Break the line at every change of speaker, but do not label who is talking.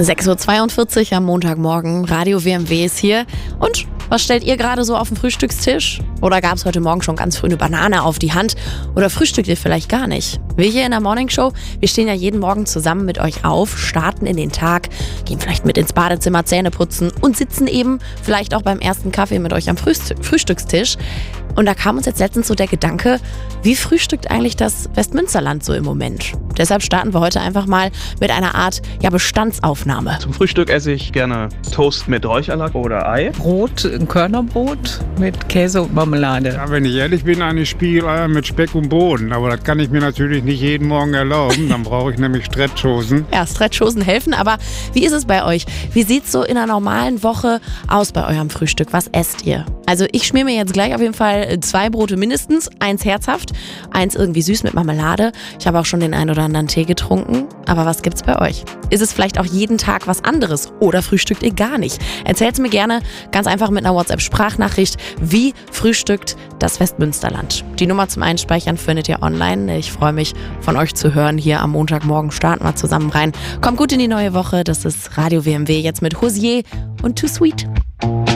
6:42 Uhr am Montagmorgen, Radio WMW ist hier. Und was stellt ihr gerade so auf den Frühstückstisch? Oder gab es heute Morgen schon ganz früh eine Banane auf die Hand? Oder frühstückt ihr vielleicht gar nicht? Wir hier in der Morning Show, wir stehen ja jeden Morgen zusammen mit euch auf, starten in den Tag, gehen vielleicht mit ins Badezimmer, Zähne putzen und sitzen eben vielleicht auch beim ersten Kaffee mit euch am Frühstückstisch. Und da kam uns jetzt letztens so der Gedanke, wie frühstückt eigentlich das Westmünsterland so im Moment? Deshalb starten wir heute einfach mal mit einer Art Bestandsaufnahme.
Zum Frühstück esse ich gerne Toast mit Räucherlachs oder Ei.
Brot, ein Körnerbrot mit Käse und Marmelade.
Ja, wenn ich ehrlich bin, eigentlich Spiegeleier mit Speck und Bohnen. Aber das kann ich mir natürlich nicht jeden Morgen erlauben. Dann brauche ich nämlich Stretchhosen.
Ja, Stretchhosen helfen, aber wie ist es bei euch? Wie sieht es so in einer normalen Woche aus bei eurem Frühstück? Was esst ihr? Also ich schmier mir jetzt gleich auf jeden Fall 2 Brote mindestens, 1 herzhaft, 1 irgendwie süß mit Marmelade. Ich habe auch schon den einen oder anderen Tee getrunken. Aber was gibt's bei euch? Ist es vielleicht auch jeden Tag was anderes oder frühstückt ihr gar nicht? Erzählt's mir gerne ganz einfach mit einer WhatsApp-Sprachnachricht. Wie frühstückt das Westmünsterland? Die Nummer zum Einspeichern findet ihr online. Ich freue mich, von euch zu hören. Hier am Montagmorgen starten wir zusammen rein. Kommt gut in die neue Woche. Das ist Radio WMW jetzt mit Hozier und Too Sweet.